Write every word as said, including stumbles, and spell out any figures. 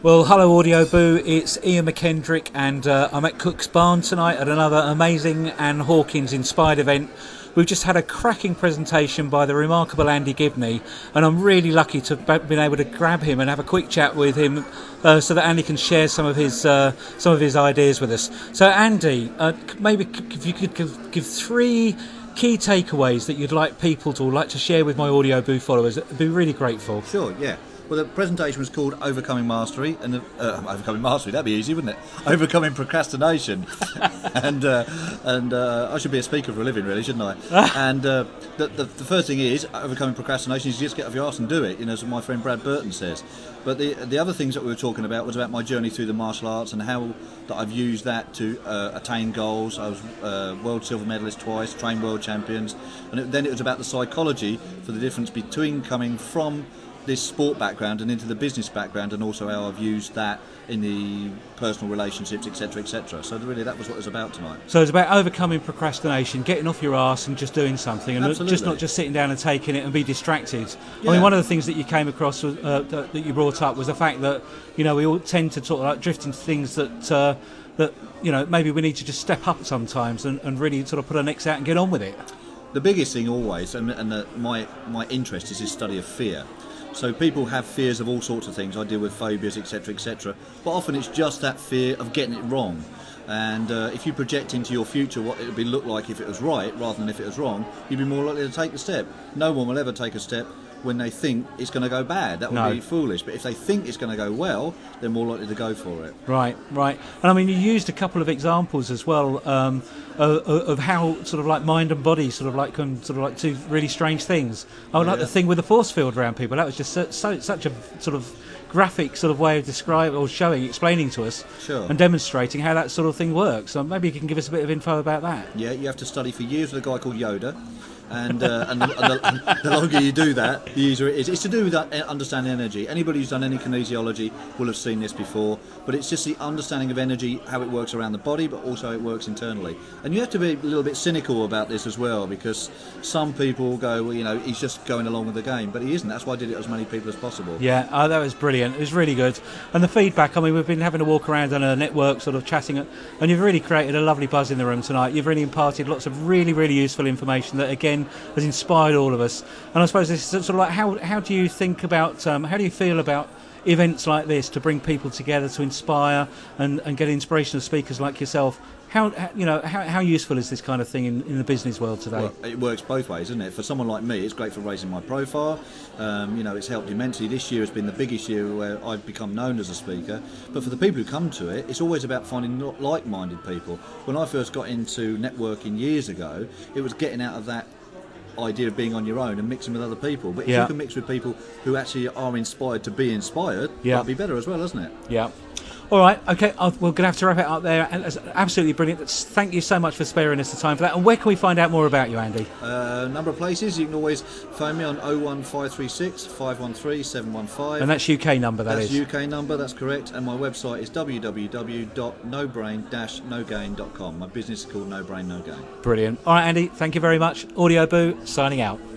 Well, hello Audio Boo, it's Ian McKendrick and uh, I'm at Cook's Barn tonight at another amazing Anne Hawkins inspired event. We've just had a cracking presentation by the remarkable Andy Gibney, and I'm really lucky to have been able to grab him and have a quick chat with him uh, so that Andy can share some of his uh, some of his ideas with us. So Andy, uh, maybe if you could give, give three key takeaways that you'd like people to like to share with my Audio Boo followers, I'd be really grateful. Sure, yeah. Well, the presentation was called Overcoming Mastery, and uh, Overcoming Mastery, that'd be easy, wouldn't it? Overcoming Procrastination. and uh, and uh, I should be a speaker for a living, really, shouldn't I? and uh, the, the, the first thing is, overcoming procrastination is you just get off your arse and do it, you know, as my friend Brad Burton says. But the the other things that we were talking about was about my journey through the martial arts and how that I've used that to uh, attain goals. I was uh, world silver medalist twice, trained world champions, and it, then it was about the psychology for the difference between coming from this sport background and into the business background, and also how I've used that in the personal relationships, etc, etc. So really that was what it was about tonight. So it's about overcoming procrastination, getting off your arse and just doing something, and Absolutely. just not just sitting down and taking it and be distracted. Yeah. I mean, one of the things that you came across was, uh, that, that you brought up was the fact that, you know, we all tend to sort of like drift into things that uh, that you know, maybe we need to just step up sometimes and, and really sort of put our necks out and get on with it. The biggest thing always, and, and the, my my interest is this study of fear. So people have fears of all sorts of things. I deal with phobias, etc, etc, but often it's just that fear of getting it wrong. And uh, if you project into your future what it would be look like if it was right rather than if it was wrong, you'd be more likely to take the step. No one will ever take a step when they think it's going to go bad. That would No. be foolish. But if they think it's going to go well, they're more likely to go for it. Right, right. And I mean, you used a couple of examples as well um, of, of how sort of like mind and body sort of like can sort of like two really strange things. I would like Yeah. the thing with the force field around people. That was just so, so such a sort of graphic sort of way of describing or showing, explaining to us Sure. and demonstrating how that sort of thing works. So maybe you can give us a bit of info about that. Yeah, you have to study for years with a guy called Yoda. And, uh, and, the, and, the, and the longer you do that, the easier it is. It's to do with that, uh, understanding energy. Anybody who's done any kinesiology will have seen this before, but it's just the understanding of energy, how it works around the body, but also how it works internally. And you have to be a little bit cynical about this as well, because some people go, well, you know, he's just going along with the game, but he isn't. That's why I did it to as many people as possible. Yeah, oh, that was brilliant. It was really good. And the feedback, I mean, we've been having a walk around on a network, sort of chatting, and you've really created a lovely buzz in the room tonight. You've really imparted lots of really, really useful information that, again, has inspired all of us. And I suppose this is sort of like, how how do you think about, um, how do you feel about events like this to bring people together, to inspire and, and get inspirational speakers like yourself? How, how you know how, how useful is this kind of thing in, in the business world today? Well, it works both ways, doesn't it? For someone like me, it's great for raising my profile. Um, you know, it's helped immensely. This year has been the biggest year where I've become known as a speaker. But for the people who come to it, it's always about finding like-minded people. When I first got into networking years ago, it was getting out of that idea of being on your own and mixing with other people. But if Yeah. you can mix with people who actually are inspired to be inspired, Yeah. that'd be better as well, isn't it? Yeah. All right, okay, I'll, we're going to have to wrap it up there. And it's absolutely brilliant. That's- Thank you so much for sparing us the time for that. And where can we find out more about you, Andy? A uh, number of places. You can always phone me on oh one five three six, five one three, seven one five. And that's U K number, that That's is. U K number, that's correct. And my website is w w w dot no brain dash no gain dot com. My business is called No Brain No Gain. Brilliant. All right, Andy, thank you very much. Audio Boo, signing out.